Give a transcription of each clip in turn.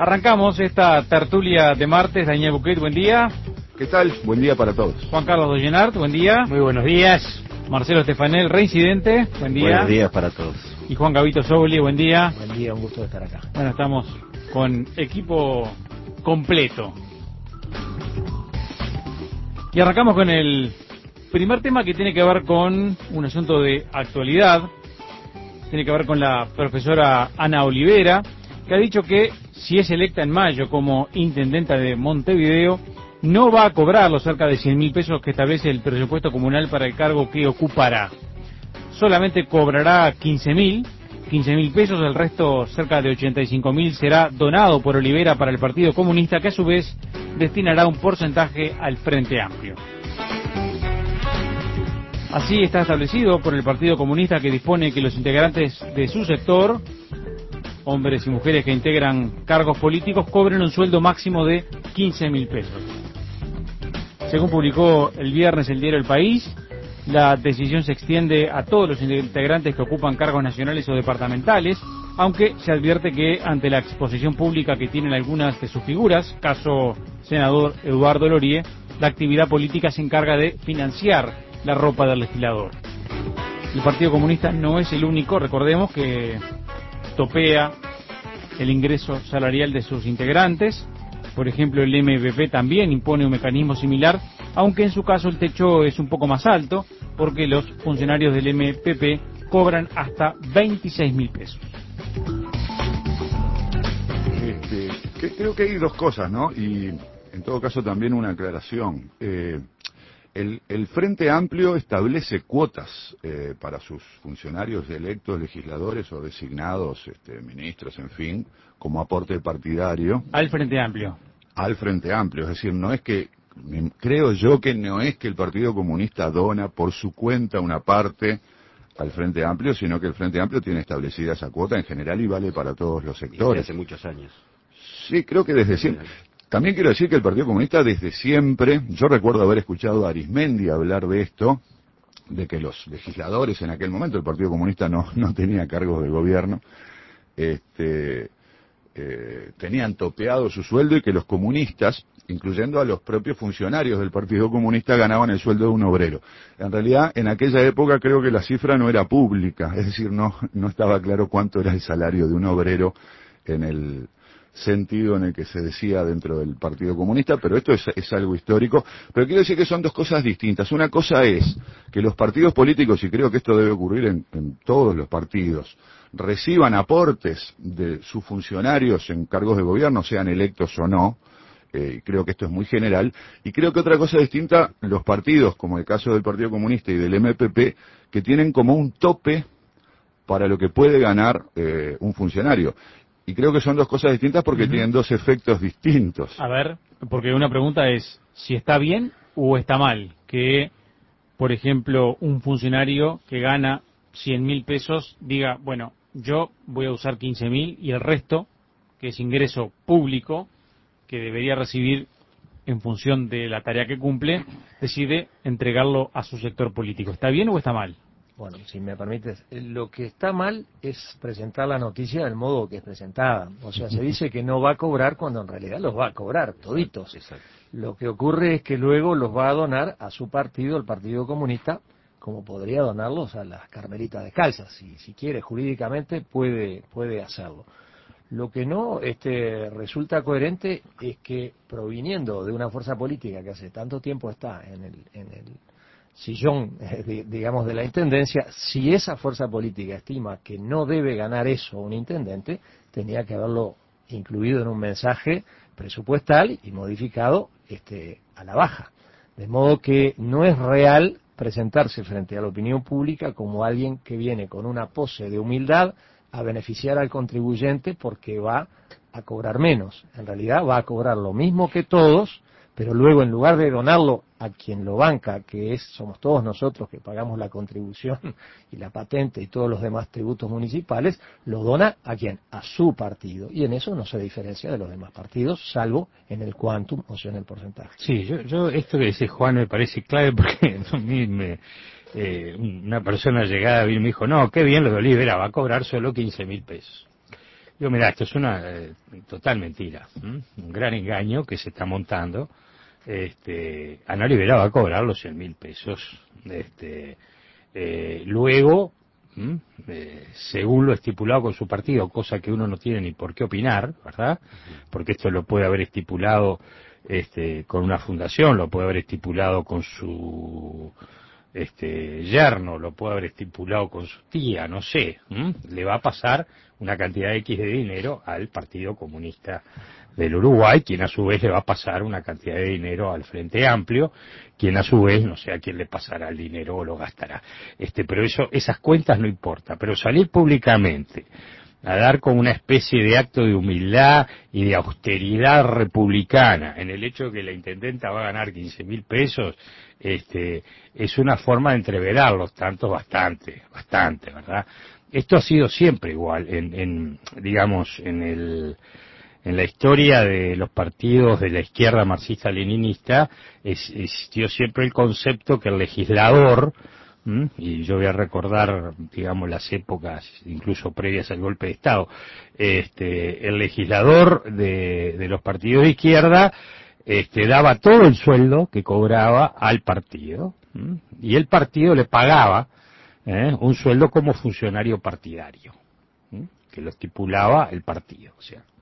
Arrancamos esta tertulia de martes. Daniel Buquet, buen día. ¿Qué tal? Buen día para todos. Juan Carlos Dollenart, buen día. Muy buenos días. Marcelo Estefanel, reincidente, buen día. Buenos días para todos. Y Juan Gavito Sobli, buen día. Buen día, un gusto de estar acá. Bueno, estamos con equipo completo. Y arrancamos con el primer tema, que tiene que ver con un asunto de actualidad. Tiene que ver con la profesora Ana Olivera, que ha dicho que si es electa en mayo como intendenta de Montevideo, no va a cobrar los cerca de 100.000 pesos que establece el presupuesto comunal para el cargo que ocupará. Solamente cobrará 15.000 pesos, el resto, cerca de 85.000, será donado por Olivera para el Partido Comunista, que a su vez destinará un porcentaje al Frente Amplio. Así está establecido por el Partido Comunista, que dispone que los integrantes de su sector, hombres y mujeres que integran cargos políticos, cobren un sueldo máximo de 15.000 pesos. Según publicó el viernes el diario El País, la decisión se extiende a todos los integrantes que ocupan cargos nacionales o departamentales, aunque se advierte que ante la exposición pública que tienen algunas de sus figuras, caso senador Eduardo Lorie, la actividad política se encarga de financiar la ropa del legislador. El Partido Comunista no es el único, recordemos, que topea el ingreso salarial de sus integrantes. Por ejemplo, el MPP también impone un mecanismo similar, aunque en su caso el techo es un poco más alto, porque los funcionarios del MPP cobran hasta 26.000 pesos. Creo que hay dos cosas, ¿no? Y en todo caso también una aclaración. El Frente Amplio establece cuotas para sus funcionarios electos, legisladores o designados, ministros, en fin, como aporte partidario. Al Frente Amplio. Al Frente Amplio, es decir, no es que, creo yo que no es que el Partido Comunista dona por su cuenta una parte al Frente Amplio, sino que el Frente Amplio tiene establecida esa cuota en general y vale para todos los sectores. Desde hace muchos años. Sí, creo que desde siempre. También quiero decir que el Partido Comunista desde siempre, yo recuerdo haber escuchado a Arismendi hablar de esto, de que los legisladores en aquel momento, el Partido Comunista no tenía cargos de gobierno, tenían topeado su sueldo y que los comunistas, incluyendo a los propios funcionarios del Partido Comunista, ganaban el sueldo de un obrero. En realidad, en aquella época creo que la cifra no era pública, es decir, no estaba claro cuánto era el salario de un obrero en el sentido en el que se decía dentro del Partido Comunista, pero esto es algo histórico. Pero quiero decir que son dos cosas distintas. Una cosa es que los partidos políticos, y creo que esto debe ocurrir en todos los partidos, reciban aportes de sus funcionarios en cargos de gobierno, sean electos o no. Creo que esto es muy general. Y creo que otra cosa distinta, los partidos, como el caso del Partido Comunista y del MPP, que tienen como un tope para lo que puede ganar un funcionario. Y creo que son dos cosas distintas porque tienen dos efectos distintos. A ver, porque una pregunta es si está bien o está mal que, por ejemplo, un funcionario que gana 100.000 pesos diga, bueno, yo voy a usar 15.000 y el resto, que es ingreso público, que debería recibir en función de la tarea que cumple, decide entregarlo a su sector político. ¿Está bien o está mal? Bueno, si me permites, lo que está mal es presentar la noticia del modo que es presentada. O sea, se dice que no va a cobrar cuando en realidad los va a cobrar, toditos. Exacto. Lo que ocurre es que luego los va a donar a su partido, el Partido Comunista, como podría donarlos a las Carmelitas Descalzas. Si quiere, jurídicamente puede hacerlo. Lo que no resulta coherente es que, proviniendo de una fuerza política que hace tanto tiempo está en el sillón, digamos, de la intendencia, si esa fuerza política estima que no debe ganar eso un intendente, tenía que haberlo incluido en un mensaje presupuestal y modificado a la baja. De modo que no es real presentarse frente a la opinión pública como alguien que viene con una pose de humildad a beneficiar al contribuyente porque va a cobrar menos. En realidad va a cobrar lo mismo que todos, pero luego en lugar de donarlo a quien lo banca, que somos todos nosotros que pagamos la contribución y la patente y todos los demás tributos municipales, lo dona a quien, a su partido, y en eso no se diferencia de los demás partidos, salvo en el quantum, o sea en el porcentaje. Sí, yo esto que dice Juan me parece clave porque a mí una persona llegada y me dijo, no, qué bien lo de Olivera, va a cobrar solo 15.000 pesos. Mira, esto es una total mentira, un gran engaño que se está montando. Ana Olivera va a cobrar los 100.000 pesos. Luego, según lo estipulado con su partido, cosa que uno no tiene ni por qué opinar, ¿verdad? Porque esto lo puede haber estipulado con una fundación, lo puede haber estipulado con su yerno, lo puede haber estipulado con su tía, no sé, le va a pasar una cantidad X de dinero al Partido Comunista del Uruguay, quien a su vez le va a pasar una cantidad de dinero al Frente Amplio, quien a su vez no sé a quién le pasará el dinero o lo gastará. Pero esas cuentas no importa, pero salir públicamente a dar como una especie de acto de humildad y de austeridad republicana en el hecho de que la intendenta va a ganar 15.000 pesos, es una forma de entreverar los tantos bastante, ¿verdad? Esto ha sido siempre igual, digamos, en la historia de los partidos de la izquierda marxista-leninista, existió siempre el concepto que el legislador, y yo voy a recordar, digamos, las épocas incluso previas al golpe de Estado, el legislador de los partidos de izquierda daba todo el sueldo que cobraba al partido, y el partido le pagaba un sueldo como funcionario partidario, que lo estipulaba el partido, o sea.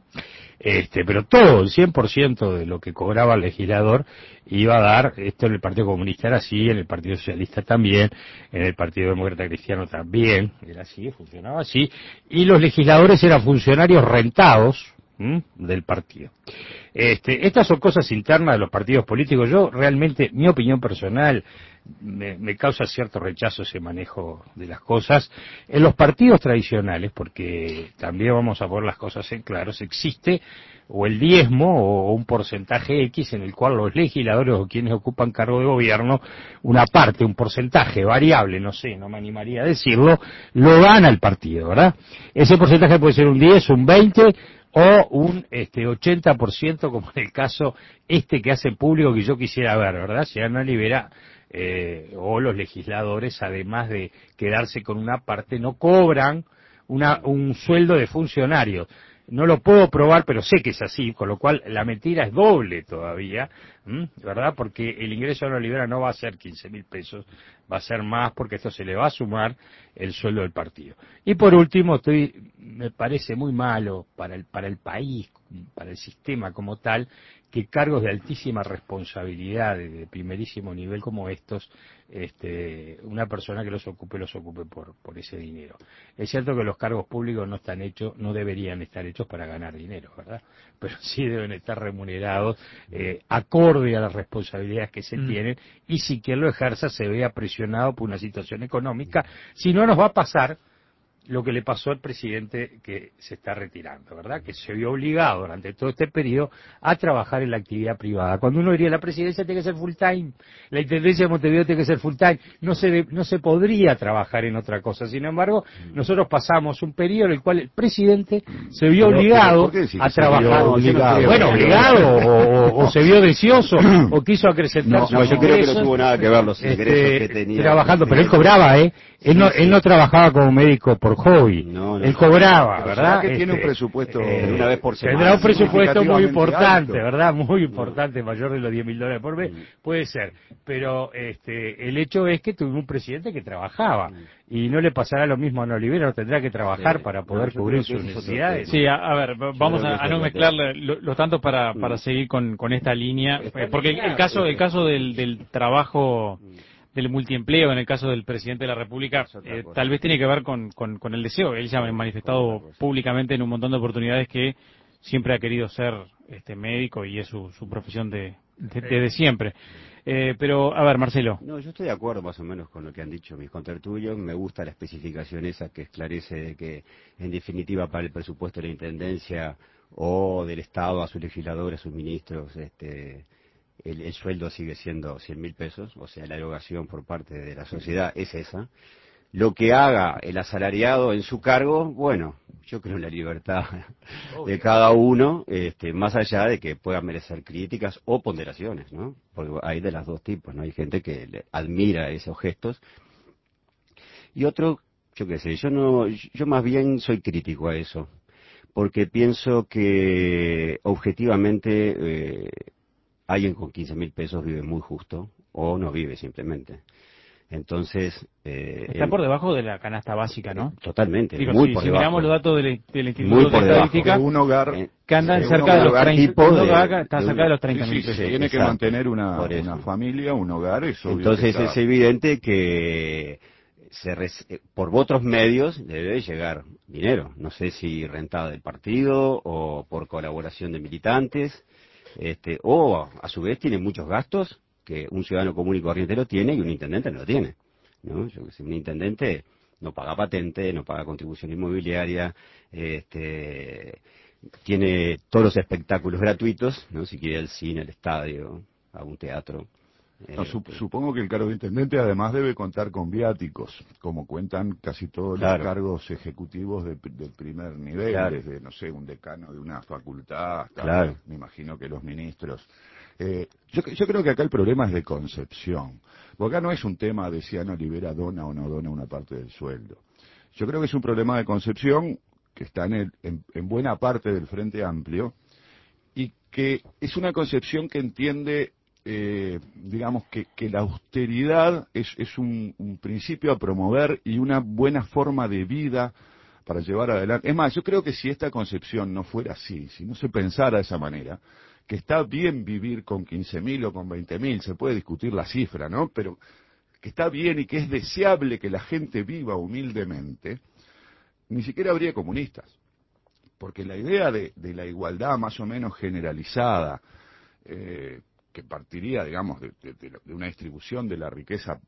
Pero todo, el 100% de lo que cobraba el legislador iba a dar, esto en el Partido Comunista era así, en el Partido Socialista también, en el Partido Demócrata Cristiano también, era así, funcionaba así, y los legisladores eran funcionarios rentados del partido. Estas son cosas internas de los partidos políticos. Yo realmente, mi opinión personal, me causa cierto rechazo ese manejo de las cosas. En los partidos tradicionales, porque también vamos a poner las cosas en claros, existe o el diezmo o un porcentaje X en el cual los legisladores o quienes ocupan cargo de gobierno, una parte, un porcentaje variable, no sé, no me animaría a decirlo, lo gana el partido, ¿verdad? Ese porcentaje puede ser un 10, un 20 o un 80%, como en el caso que hace público que yo quisiera ver, ¿verdad? Si Ana Olivera o los legisladores, además de quedarse con una parte, no cobran un sueldo de funcionario. No lo puedo probar, pero sé que es así, con lo cual la mentira es doble todavía, ¿verdad? Porque el ingreso de Ana Olivera no va a ser 15.000 pesos, va a ser más porque esto se le va a sumar el sueldo del partido. Y por último, me parece muy malo para el país, para el sistema como tal, que cargos de altísima responsabilidad, de primerísimo nivel como estos, una persona que los ocupe por ese dinero. Es cierto que los cargos públicos no deberían estar hechos para ganar dinero, ¿verdad? Pero sí deben estar remunerados acorde a las responsabilidades que se tienen, y si quien lo ejerza se vea presionado por una situación económica, si no nos va a pasar lo que le pasó al presidente que se está retirando, ¿verdad? Que se vio obligado durante todo este periodo a trabajar en la actividad privada. Cuando uno diría la presidencia tiene que ser full time, la intendencia de Montevideo tiene que ser full time, no se podría trabajar en otra cosa. Sin embargo, nosotros pasamos un periodo en el cual el presidente se vio obligado a trabajar. Obligado, o se vio deseoso, o quiso acrecentar sus ingresos. Yo creo que no tuvo nada que ver los ingresos que tenía. Trabajando, pero él cobraba, Él no trabajaba como médico por hobby. Él cobraba, ¿verdad? Que tiene un presupuesto una vez por semana. Tendrá un presupuesto muy importante, alto. ¿verdad? Muy importante, mayor de los $10.000 por mes. Puede ser. Pero el hecho es que tuvimos un presidente que trabajaba. Y no le pasará lo mismo a Ana Olivera, no tendrá que trabajar para poder cubrir sus necesidades. Sí, a ver, vamos a no mezclar los tantos para seguir con esta línea. Porque el caso del trabajo, del multiempleo, en el caso del presidente de la República, tal vez tiene que ver con el deseo. Él ya ha manifestado públicamente en un montón de oportunidades que siempre ha querido ser médico y es su profesión desde siempre. Pero, a ver, Marcelo. No, yo estoy de acuerdo más o menos con lo que han dicho mis contertulios. Me gusta la especificación esa que esclarece de que, en definitiva, para el presupuesto de la Intendencia o del Estado, a sus legisladores, a sus ministros, el sueldo sigue siendo 100.000 pesos, o sea, la erogación por parte de la sociedad es esa. Lo que haga el asalariado en su cargo, bueno, yo creo en la libertad de cada uno, más allá de que pueda merecer críticas o ponderaciones, ¿no? Porque hay de los dos tipos, ¿no? Hay gente que admira esos gestos y otro, yo qué sé, yo más bien soy crítico a eso. Porque pienso que objetivamente alguien con 15.000 pesos vive muy justo o no vive simplemente. Entonces... está por debajo de la canasta básica, ¿no? Totalmente, Digo, muy si, por si debajo. miramos los datos del Muy Instituto por de debajo. Estadística, De un hogar que andan de cerca de un los hogar 30, tipo un de- hogar está de cerca un- de los Sí, 30.000 sí, pesos. se tiene que Exacto. mantener Por eso. una familia, un hogar, es obvio Entonces que es evidente que por otros medios debe llegar dinero. No sé si rentada del partido o por colaboración de militantes, o a su vez tiene muchos gastos que un ciudadano común y corriente lo tiene y un intendente no lo tiene, ¿no? Yo que sé, un intendente no paga patente, no paga contribución inmobiliaria, tiene todos los espectáculos gratuitos, ¿no? Si quiere el cine, el estadio, algún teatro. No, supongo que el cargo de intendente además debe contar con viáticos, como cuentan casi todos Claro. los cargos ejecutivos del primer nivel, Claro. desde, no sé, un decano de una facultad hasta, Claro. me imagino que los ministros. Yo creo que acá el problema es de concepción, porque acá no es un tema de si Ana Olivera dona o no dona una parte del sueldo. Yo creo que es un problema de concepción que está en buena parte del Frente Amplio y que es una concepción que entiende digamos que la austeridad es un principio a promover y una buena forma de vida para llevar adelante. Es más, yo creo que si esta concepción no fuera así, si no se pensara de esa manera, que está bien vivir con 15.000 o con 20.000, se puede discutir la cifra, ¿no? Pero que está bien y que es deseable que la gente viva humildemente, ni siquiera habría comunistas. Porque la idea de la igualdad más o menos generalizada, que partiría, digamos, de una distribución de la riqueza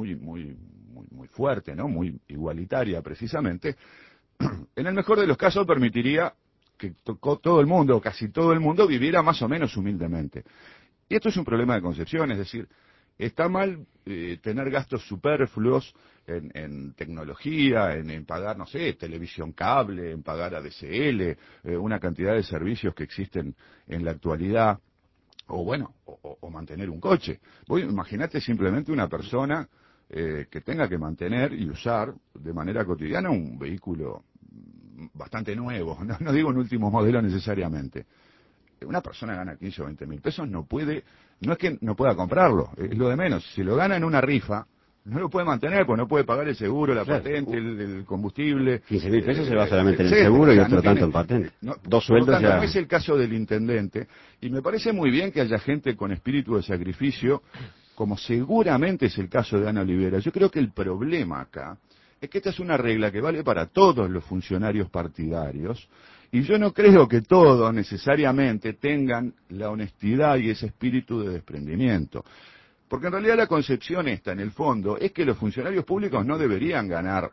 muy fuerte, ¿no? Muy igualitaria, precisamente, en el mejor de los casos permitiría que todo el mundo, o casi todo el mundo, viviera más o menos humildemente. Y esto es un problema de concepción, es decir, está mal tener gastos superfluos en tecnología, en pagar, no sé, televisión cable, en pagar ADSL, una cantidad de servicios que existen en la actualidad, o bueno, o mantener un coche. Imagínate simplemente una persona que tenga que mantener y usar de manera cotidiana un vehículo bastante nuevo, no digo un último modelo necesariamente. Una persona gana 15 o 20 mil pesos, no es que no pueda comprarlo, es lo de menos. Si lo gana en una rifa, no lo puede mantener, porque no puede pagar el seguro, la Claro. patente, el combustible. 15.000 pesos se va solamente en el etcétera. seguro y O sea, otro no tanto tiene- en patente. no, Dos por lo sueldos tanto, ya. no es el caso del intendente, y me parece muy bien que haya gente con espíritu de sacrificio, como seguramente es el caso de Ana Olivera. Yo creo que el problema acá es que esta es una regla que vale para todos los funcionarios partidarios, y yo no creo que todos necesariamente tengan la honestidad y ese espíritu de desprendimiento. Porque en realidad la concepción esta, en el fondo, es que los funcionarios públicos no deberían ganar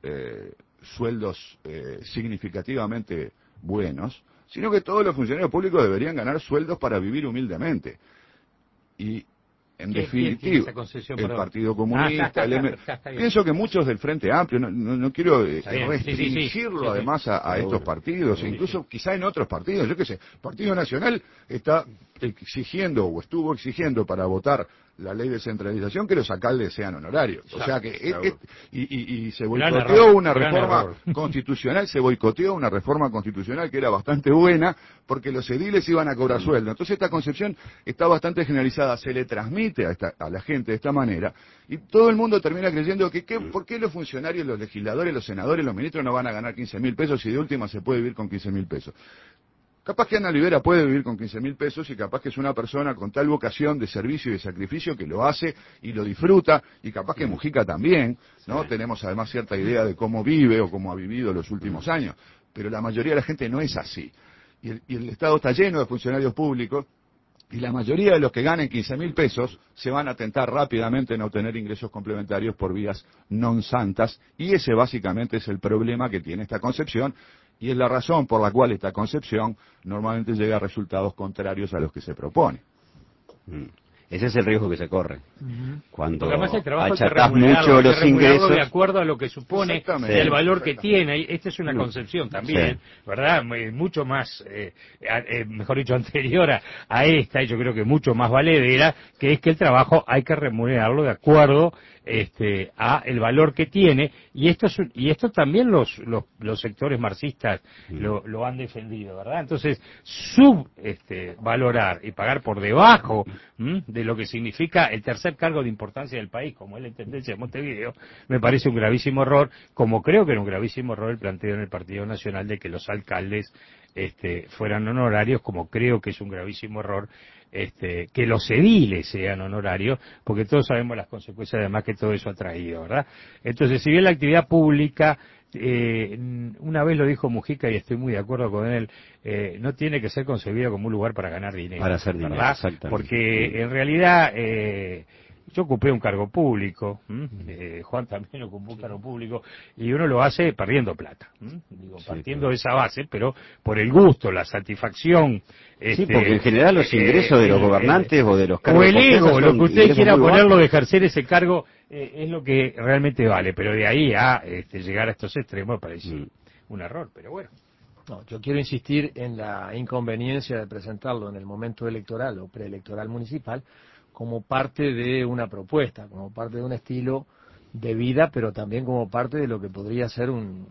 sueldos significativamente buenos, sino que todos los funcionarios públicos deberían ganar sueldos para vivir humildemente. Y, en ¿Quién definitiva, tiene esa concepción, el perdón? Partido Comunista, está, el está bien. pienso que muchos del Frente Amplio, no quiero Está bien, restringirlo sí. además a estos partidos, Sí, incluso quizá en otros partidos, yo qué sé, el Partido Nacional está exigiendo o estuvo exigiendo para votar la ley de centralización que los alcaldes sean honorarios. O sea que y se Gran boicoteó error, una gran reforma error. constitucional, se boicoteó una reforma constitucional que era bastante buena porque los ediles iban a cobrar sueldo. Entonces esta concepción está bastante generalizada, se le transmite a la gente de esta manera y todo el mundo termina creyendo que ¿por qué los funcionarios, los legisladores, los senadores, los ministros no van a ganar 15.000 pesos y de última se puede vivir con 15.000 pesos? Capaz que Ana Olivera puede vivir con 15.000 pesos y capaz que es una persona con tal vocación de servicio y de sacrificio que lo hace y lo disfruta y capaz que Mujica también, ¿no? Sí. Tenemos además cierta idea de cómo vive o cómo ha vivido los últimos años, pero la mayoría de la gente no es así. Y el Estado está lleno de funcionarios públicos y la mayoría de los que ganen 15.000 pesos se van a tentar rápidamente en obtener ingresos complementarios por vías non santas y ese básicamente es el problema que tiene esta concepción y es la razón por la cual esta concepción normalmente llega a resultados contrarios a los que se propone. Ese es el riesgo que se corre. Cuando Porque además el trabajo hay que achatás remunerarlo, mucho hay que los remunerarlo ingresos. de acuerdo a lo que supone Exactamente. el valor que tiene. Esta es una concepción también, ¿verdad? Mucho más, mejor dicho, anterior a esta, y yo creo que mucho más valedera, que es que el trabajo hay que remunerarlo de acuerdo a el valor que tiene, y esto también los sectores marxistas lo han defendido, ¿verdad? Entonces, valorar y pagar por debajo de lo que significa el tercer cargo de importancia del país, como es la Intendencia de Montevideo, me parece un gravísimo error, como creo que era un gravísimo error el planteo en el Partido Nacional de que los alcaldes fueran honorarios, como creo que es un gravísimo error que los ediles sean honorarios, porque todos sabemos las consecuencias además que todo eso ha traído, ¿verdad? Entonces, si bien la actividad pública, una vez lo dijo Mujica y estoy muy de acuerdo con él, no tiene que ser concebida como un lugar para ganar dinero, para hacer dinero, ¿verdad? exactamente. Porque en realidad yo ocupé un cargo público, Juan también ocupó un cargo público, y uno lo hace perdiendo plata, partiendo de esa base, pero por el gusto, la satisfacción. Sí, porque en general los ingresos de los gobernantes o de los cargos o el ego, lo que usted quiera ponerlo bajos de ejercer ese cargo, es lo que realmente vale, pero de ahí a llegar a estos extremos parece un error, pero bueno. No, yo quiero insistir en la inconveniencia de presentarlo en el momento electoral o preelectoral municipal como parte de una propuesta, como parte de un estilo de vida, pero también como parte de lo que podría ser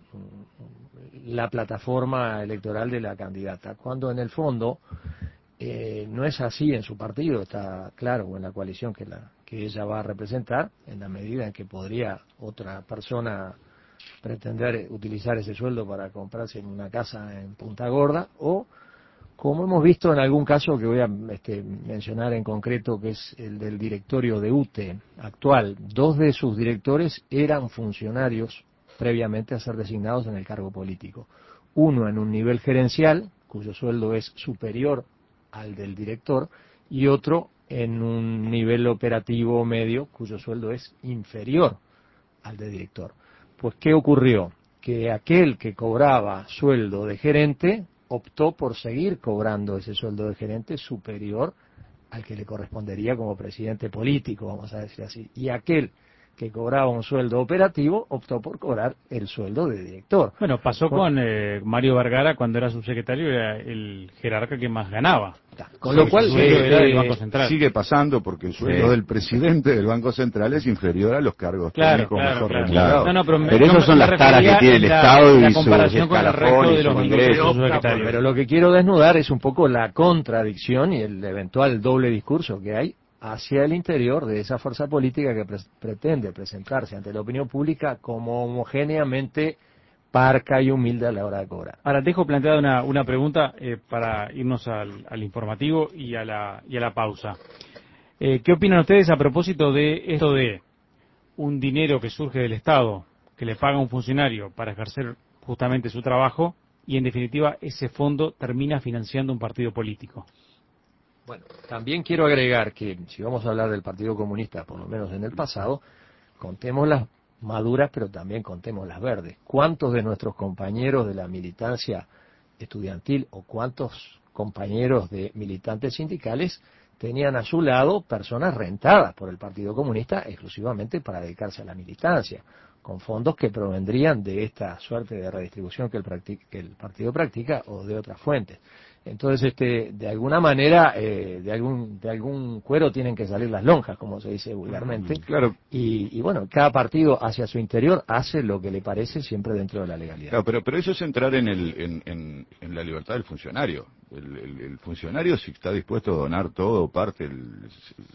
la plataforma electoral de la candidata, cuando en el fondo no es así en su partido, está claro, o en la coalición que ella va a representar, en la medida en que podría otra persona pretender utilizar ese sueldo para comprarse una casa en Punta Gorda, o como hemos visto en algún caso que voy a mencionar en concreto, que es el del directorio de UTE actual. 2 de sus directores eran funcionarios previamente a ser designados en el cargo político. Uno en un nivel gerencial, cuyo sueldo es superior al del director, y otro en un nivel operativo medio, cuyo sueldo es inferior al del director. Pues, ¿qué ocurrió? Que aquel que cobraba sueldo de gerente optó por seguir cobrando ese sueldo de gerente superior al que le correspondería como presidente político, vamos a decir así. Y aquel que cobraba un sueldo operativo optó por cobrar el sueldo de director. Bueno, pasó con Mario Vergara cuando era subsecretario, era el jerarca que más ganaba. Con lo cual era del Banco Central. Sigue pasando porque el sueldo del presidente del Banco Central es inferior a los cargos técnicos mejor remunerados. Pero esos son las taras que tiene el Estado y sus comparación con el resto de los ingresos. Pero lo que quiero desnudar es un poco la contradicción y el eventual doble discurso que hay hacia el interior de esa fuerza política que pretende presentarse ante la opinión pública como homogéneamente parca y humilde a la hora de cobrar. Ahora, dejo planteada una pregunta para irnos al informativo y a la pausa. ¿Qué opinan ustedes a propósito de esto de un dinero que surge del Estado, que le paga un funcionario para ejercer justamente su trabajo, y en definitiva ese fondo termina financiando un partido político? Bueno, también quiero agregar que si vamos a hablar del Partido Comunista, por lo menos en el pasado, contemos las maduras, pero también contemos las verdes. ¿Cuántos de nuestros compañeros de la militancia estudiantil o cuántos compañeros de militantes sindicales tenían a su lado personas rentadas por el Partido Comunista exclusivamente para dedicarse a la militancia, con fondos que provendrían de esta suerte de redistribución que el partido practica o de otras fuentes? Entonces, de alguna manera, de algún cuero tienen que salir las lonjas, como se dice vulgarmente. Claro. Y bueno, cada partido hacia su interior hace lo que le parece siempre dentro de la legalidad. Claro, pero eso es entrar en la libertad del funcionario. El funcionario, si está dispuesto a donar todo, parte, el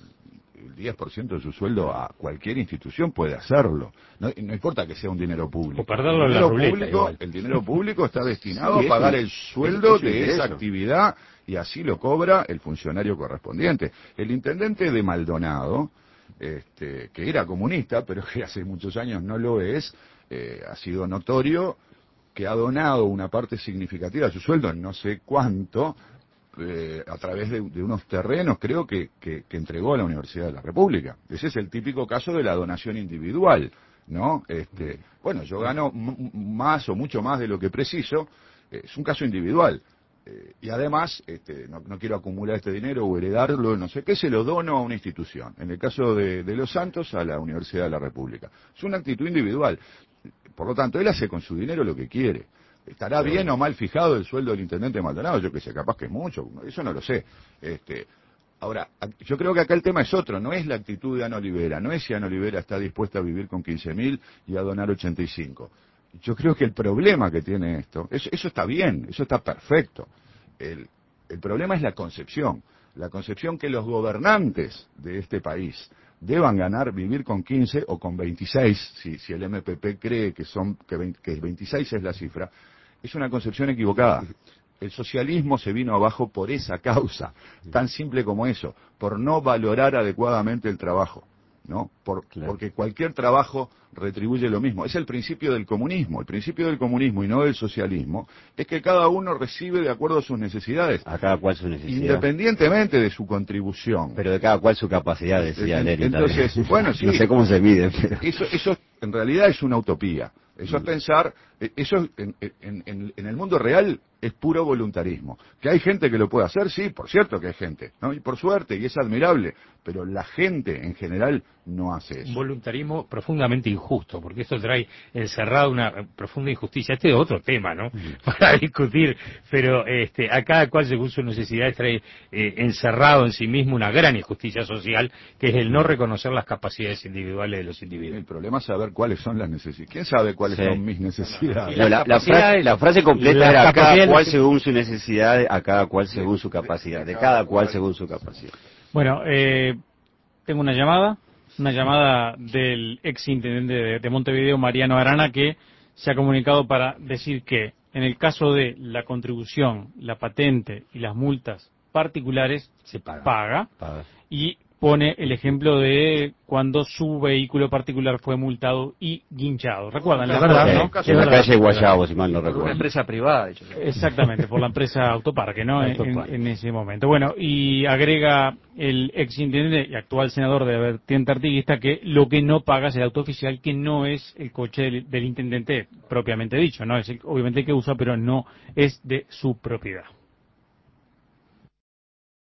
10% de su sueldo a cualquier institución, puede hacerlo. No importa que sea un dinero público. O perderlo en la ruleta, igual. El dinero público está destinado a pagar el sueldo de esa actividad, y así lo cobra el funcionario correspondiente. El intendente de Maldonado, que era comunista, pero que hace muchos años no lo es, ha sido notorio que ha donado una parte significativa de su sueldo, no sé cuánto, a través de unos terrenos, creo que entregó a la Universidad de la República. Ese es el típico caso de la donación individual, ¿no? Bueno, yo gano más o mucho más de lo que preciso, es un caso individual. Y además, no quiero acumular este dinero o heredarlo, no sé qué, se lo dono a una institución. En el caso de Los Santos, a la Universidad de la República. Es una actitud individual. Por lo tanto, él hace con su dinero lo que quiere. ¿Estará bien o mal fijado el sueldo del intendente de Maldonado? Yo que sé, capaz que es mucho, eso no lo sé. Ahora, yo creo que acá el tema es otro, no es la actitud de Ana Olivera, no es si Ana Olivera está dispuesta a vivir con 15.000 y a donar 85. Yo creo que el problema que tiene esto, eso está bien, eso está perfecto. El problema es la concepción que los gobernantes de este país deban ganar, vivir con 15 o con 26, si el MPP cree que 26 es la cifra, es una concepción equivocada. El socialismo se vino abajo por esa causa, tan simple como eso, por no valorar adecuadamente el trabajo, ¿no? Porque cualquier trabajo retribuye lo mismo. Es el principio del comunismo. El principio del comunismo y no del socialismo es que cada uno recibe de acuerdo a sus necesidades. A cada cual su necesidad. Independientemente de su contribución. Pero de cada cual su capacidad, decía Lenin. Entonces, también. bueno, sí. No sé cómo se mide. Pero... Eso en realidad es una utopía. Eso es pensar, eso en el mundo real es puro voluntarismo. Que hay gente que lo puede hacer, sí, por cierto que hay gente, ¿no? Y por suerte, y es admirable, pero la gente en general no hace eso. Un voluntarismo profundamente injusto, porque esto trae encerrado una profunda injusticia. Este es otro tema, ¿no? Para discutir, pero a cada cual según sus necesidades trae encerrado en sí mismo una gran injusticia social, que es el no reconocer las capacidades individuales de los individuos. El problema es saber cuáles son las necesidades. ¿Quién sabe cuáles son mis necesidades? No, la frase completa era a cada cual según su necesidad, a cada cual según su capacidad, de cada cual según su capacidad. Bueno, tengo una llamada del ex intendente de Montevideo, Mariano Arana, que se ha comunicado para decir que en el caso de la contribución, la patente y las multas particulares se paga. Y pone el ejemplo de cuando su vehículo particular fue multado y guinchado. ¿Recuerdan? ¿La verdad, no? En la calle Guayabo, si mal no recuerdo. Por una empresa privada, de hecho. Exactamente, por la empresa Autoparque, ¿no? En ese momento. Bueno, y agrega el ex intendente y actual senador de la vertiente artiguista que lo que no paga es el auto oficial, que no es el coche del intendente propiamente dicho, ¿no? Es obviamente el que usa, pero no es de su propiedad.